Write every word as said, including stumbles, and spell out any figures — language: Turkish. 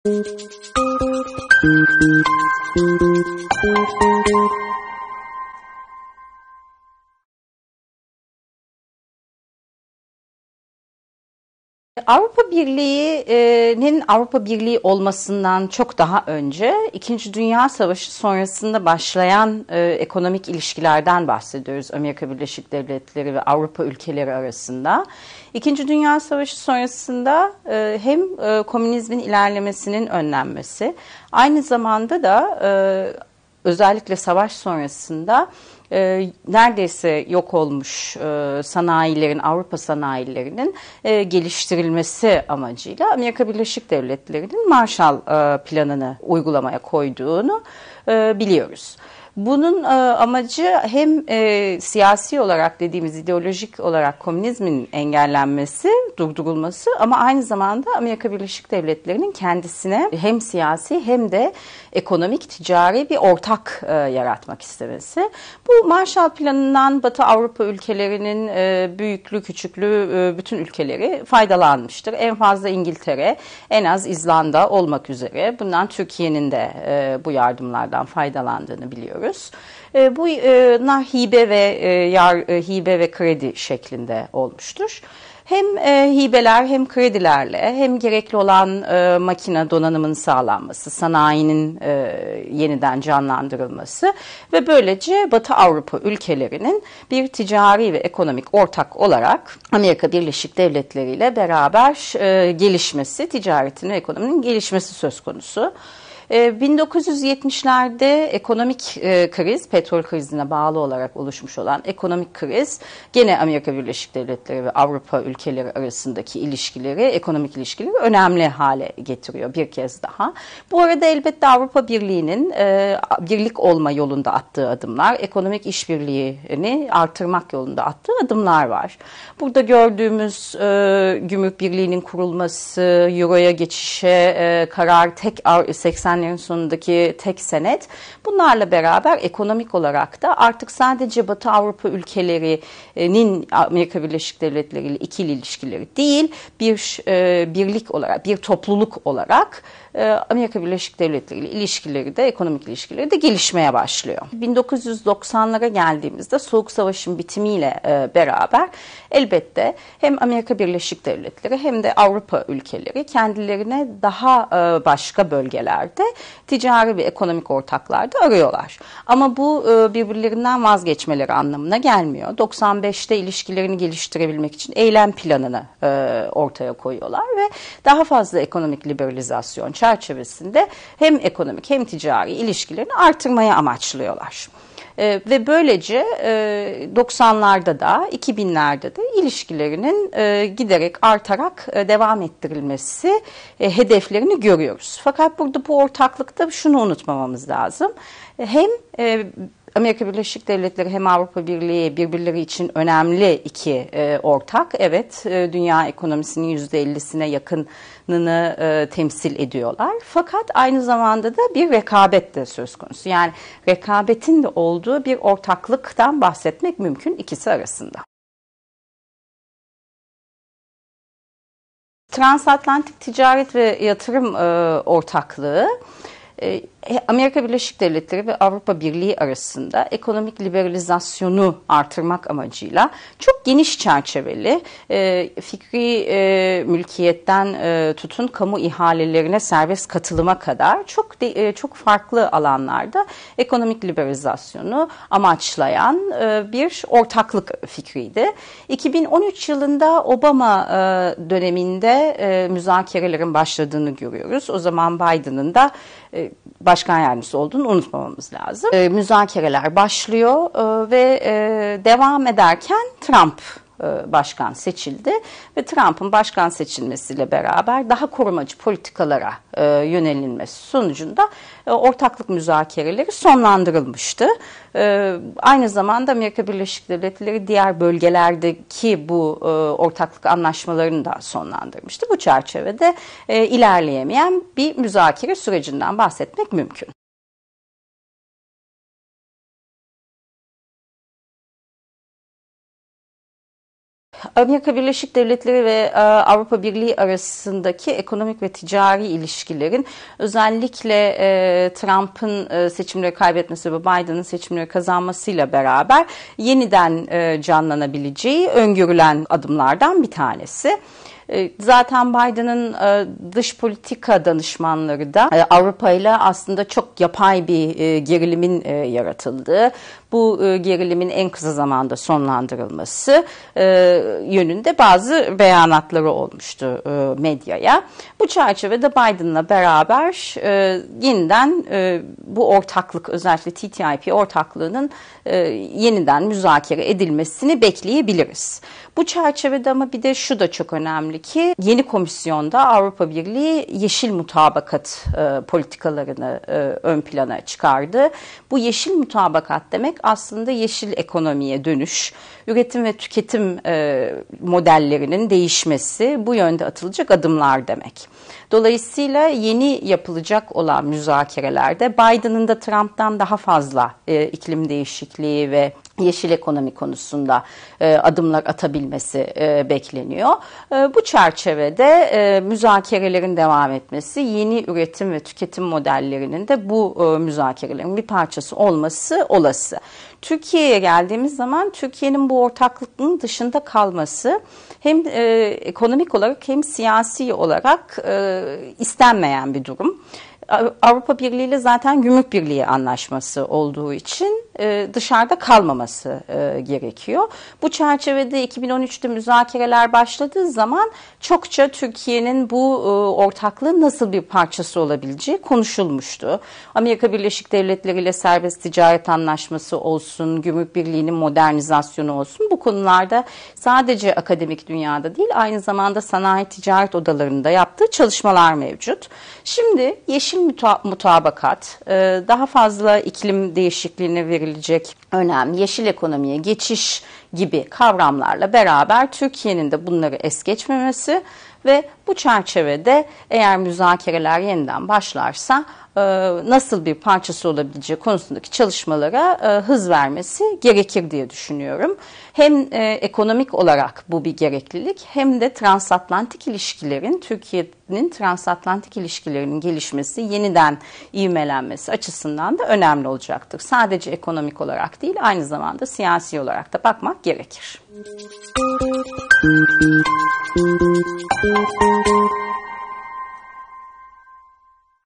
Avrupa Birliği'nin Avrupa Birliği olmasından çok daha önce İkinci Dünya Savaşı sonrasında başlayan e, ekonomik ilişkilerden bahsediyoruz Amerika Birleşik Devletleri ve Avrupa ülkeleri arasında. İkinci Dünya Savaşı sonrasında e, hem e, komünizmin ilerlemesinin önlenmesi, aynı zamanda da e, özellikle savaş sonrasında E, neredeyse yok olmuş e, sanayilerin, Avrupa sanayilerinin e, geliştirilmesi amacıyla Amerika Birleşik Devletleri'nin Marshall e, Planı'nı uygulamaya koyduğunu e, biliyoruz. Bunun e, amacı hem e, siyasi olarak dediğimiz ideolojik olarak komünizmin engellenmesi, durdurulması ama aynı zamanda Amerika Birleşik Devletleri'nin kendisine hem siyasi hem de ekonomik, ticari bir ortak e, yaratmak istemesi. Bu Marshall Planı'ndan Batı Avrupa ülkelerinin e, büyüklü küçüklü e, bütün ülkeleri faydalanmıştır. En fazla İngiltere, en az İzlanda olmak üzere. Bundan Türkiye'nin de e, bu yardımlardan faydalandığını biliyoruz. E, bunlar hibe ve e, yar, e, hibe ve kredi şeklinde olmuştur. Hem e, hibeler hem kredilerle hem gerekli olan e, makine donanımının sağlanması, sanayinin e, yeniden canlandırılması ve böylece Batı Avrupa ülkelerinin bir ticari ve ekonomik ortak olarak Amerika Birleşik Devletleri ile beraber e, gelişmesi, ticaretin ve ekonominin gelişmesi söz konusu. bin dokuz yüz yetmişlerde ekonomik e, kriz, petrol krizine bağlı olarak oluşmuş olan ekonomik kriz, gene Amerika Birleşik Devletleri ve Avrupa ülkeleri arasındaki ilişkileri, ekonomik ilişkileri önemli hale getiriyor bir kez daha. Bu arada elbette Avrupa Birliği'nin e, birlik olma yolunda attığı adımlar, ekonomik işbirliğini artırmak yolunda attığı adımlar var. Burada gördüğümüz e, Gümrük Birliği'nin kurulması, Euro'ya geçişe e, karar, tek seksenlerin sonundaki tek senet, bunlarla beraber ekonomik olarak da artık sadece Batı Avrupa ülkelerinin Amerika Birleşik Devletleri ile ikili ilişkileri değil, bir e, birlik olarak, bir topluluk olarak e, Amerika Birleşik Devletleri ile ilişkileri de, ekonomik ilişkileri de gelişmeye başlıyor. bin dokuz yüz doksanlara geldiğimizde Soğuk Savaş'ın bitimiyle e, beraber elbette hem Amerika Birleşik Devletleri hem de Avrupa ülkeleri kendilerine daha e, başka bölgelerde ticari ve ekonomik ortaklar da arıyorlar. Ama bu e, birbirlerinden vazgeçmeleri anlamına gelmiyor. doksan beşte ilişkilerini geliştirebilmek için eylem planını e, ortaya koyuyorlar ve daha fazla ekonomik liberalizasyon çerçevesinde hem ekonomik hem ticari ilişkilerini artırmaya amaçlıyorlar. E, ve böylece e, doksanlarda da iki binlerde de ilişkilerinin e, giderek artarak e, devam ettirilmesi e, hedeflerini görüyoruz. Fakat burada bu ortaklıkta şunu unutmamamız lazım. E, hem e, Amerika Birleşik Devletleri hem Avrupa Birliği birbirleri için önemli iki e, ortak. Evet, e, dünya ekonomisinin yüzde ellisine yakınını e, temsil ediyorlar. Fakat aynı zamanda da bir rekabet de söz konusu. Yani rekabetin de olduğu bir ortaklıktan bahsetmek mümkün ikisi arasında. Transatlantik Ticaret ve Yatırım e, Ortaklığı, Amerika Birleşik Devletleri ve Avrupa Birliği arasında ekonomik liberalizasyonu artırmak amacıyla çok geniş çerçeveli fikri mülkiyetten tutun kamu ihalelerine serbest katılıma kadar çok çok farklı alanlarda ekonomik liberalizasyonu amaçlayan bir ortaklık fikriydi. iki bin on üç yılında Obama döneminde müzakerelerin başladığını görüyoruz. O zaman Biden'ın da başkan yardımcısı olduğunu unutmamamız lazım. E, müzakereler başlıyor e, ve e, devam ederken Trump e, başkan seçildi ve Trump'ın başkan seçilmesiyle beraber daha korumacı politikalara e, yönelilmesi sonucunda e, ortaklık müzakereleri sonlandırılmıştı. E, aynı zamanda Amerika Birleşik Devletleri diğer bölgelerdeki bu e, ortaklık anlaşmalarını da sonlandırmıştı. Bu çerçevede e, ilerleyemeyen bir müzakere sürecinden bahsetmek mümkün. Amerika Birleşik Devletleri ve Avrupa Birliği arasındaki ekonomik ve ticari ilişkilerin özellikle Trump'ın seçimleri kaybetmesi ve Biden'ın seçimleri kazanmasıyla beraber yeniden canlanabileceği öngörülen adımlardan bir tanesi. Zaten Biden'ın dış politika danışmanları da Avrupa ile aslında çok yapay bir gerilimin yaratıldığı, bu gerilimin en kısa zamanda sonlandırılması yönünde bazı beyanatları olmuştu medyaya. Bu çerçevede Biden'la beraber yeniden bu ortaklık, özellikle T T I P ortaklığının yeniden müzakere edilmesini bekleyebiliriz. Bu çerçevede ama bir de şu da çok önemli ki yeni komisyonda Avrupa Birliği yeşil mutabakat e, politikalarını e, ön plana çıkardı. Bu yeşil mutabakat demek aslında yeşil ekonomiye dönüş, üretim ve tüketim e, modellerinin değişmesi, bu yönde atılacak adımlar demek. Dolayısıyla yeni yapılacak olan müzakerelerde Biden'ın da Trump'tan daha fazla e, iklim değişikliği ve yeşil ekonomi konusunda e, adımlar atabilmesi e, bekleniyor. E, bu çerçevede e, müzakerelerin devam etmesi, yeni üretim ve tüketim modellerinin de bu e, müzakerelerin bir parçası olması olası. Türkiye'ye geldiğimiz zaman Türkiye'nin bu ortaklıkların dışında kalması hem e, ekonomik olarak hem siyasi olarak e, istenmeyen bir durum. Avrupa Birliği ile zaten Gümrük Birliği anlaşması olduğu için e, dışarıda kalmaması e, gerekiyor. Bu çerçevede iki bin on üçte müzakereler başladığı zaman çokça Türkiye'nin bu e, ortaklığın nasıl bir parçası olabileceği konuşulmuştu. Amerika Birleşik Devletleri ile serbest ticaret anlaşması olsun, Gümrük Birliği'nin modernizasyonu olsun, bu konularda sadece akademik dünyada değil, aynı zamanda sanayi ticaret odalarında yaptığı çalışmalar mevcut. Şimdi yeşil mutabakat, daha fazla iklim değişikliğine verilecek önem, yeşil ekonomiye geçiş gibi kavramlarla beraber Türkiye'nin de bunları es geçmemesi ve bu çerçevede eğer müzakereler yeniden başlarsa nasıl bir parçası olabileceği konusundaki çalışmalara hız vermesi gerekir diye düşünüyorum. Hem ekonomik olarak bu bir gereklilik hem de transatlantik ilişkilerin, Türkiye'nin transatlantik ilişkilerinin gelişmesi, yeniden ivmelenmesi açısından da önemli olacaktır. Sadece ekonomik olarak değil, aynı zamanda siyasi olarak da bakmak gerekir. Thank you.